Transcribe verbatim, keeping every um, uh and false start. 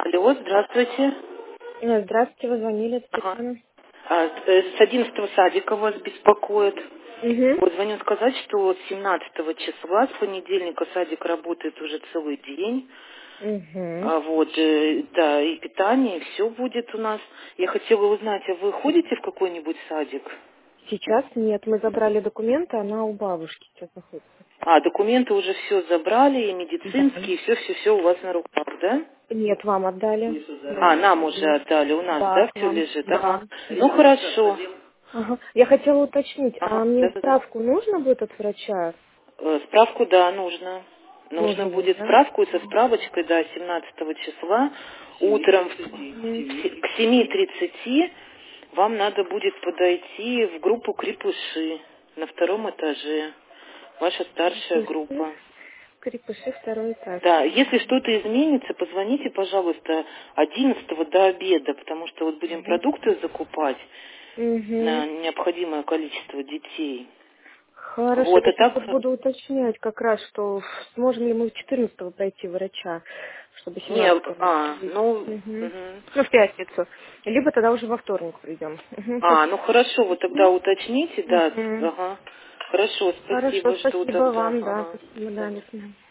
Алло, здравствуйте. Э, Здравствуйте, вы звонили, это Ага. Светлана. А, э, с одиннадцатого садика вас беспокоит. Угу. Вот звоню сказать, что с семнадцатого числа, с понедельника, садик работает уже целый день. Угу. А вот, э, да, и питание, и все будет у нас. Я хотела узнать, а вы ходите в какой-нибудь садик? Сейчас нет, мы забрали документы, она у бабушки сейчас находится. А, документы уже все забрали, и Да. медицинские, и все-все-все у вас на руках, да? Нет, вам отдали. А, Да. нам уже отдали, у нас, Да, да, к все вам. лежит? Ага. Да. Ну, хорошо. Ага. Я хотела уточнить, а Ага, мне да-да-да. справку нужно будет от врача? Э, Справку, да, нужно. Нужно Нужно будет, будет да? справку и со справочкой, да, семнадцатого числа утром в Мгм. в се- к семи тридцати вам надо будет подойти в группу крепыши на втором этаже. Ваша старшая Крепыши, группа. крепыши, второй этаж. Да, если что-то изменится, позвоните, пожалуйста, одиннадцатого до обеда, потому что вот будем Угу. продукты закупать Угу. на необходимое количество детей. Хорошо, Вот, я а сейчас так, вот буду уточнять как раз, что сможем ли мы четырнадцатого пройти врача, чтобы не, семнадцатого а, сходить. ну, Мгм. мгм. Ну, в пятницу. Либо тогда уже во вторник придем. Мгм. А, ну хорошо, вот тогда уточните, да, Мгм. ага. Хорошо, Хорошо, спасибо, что спасибо тогда, вам, да, ага. спасибо, да, Да. до свидания.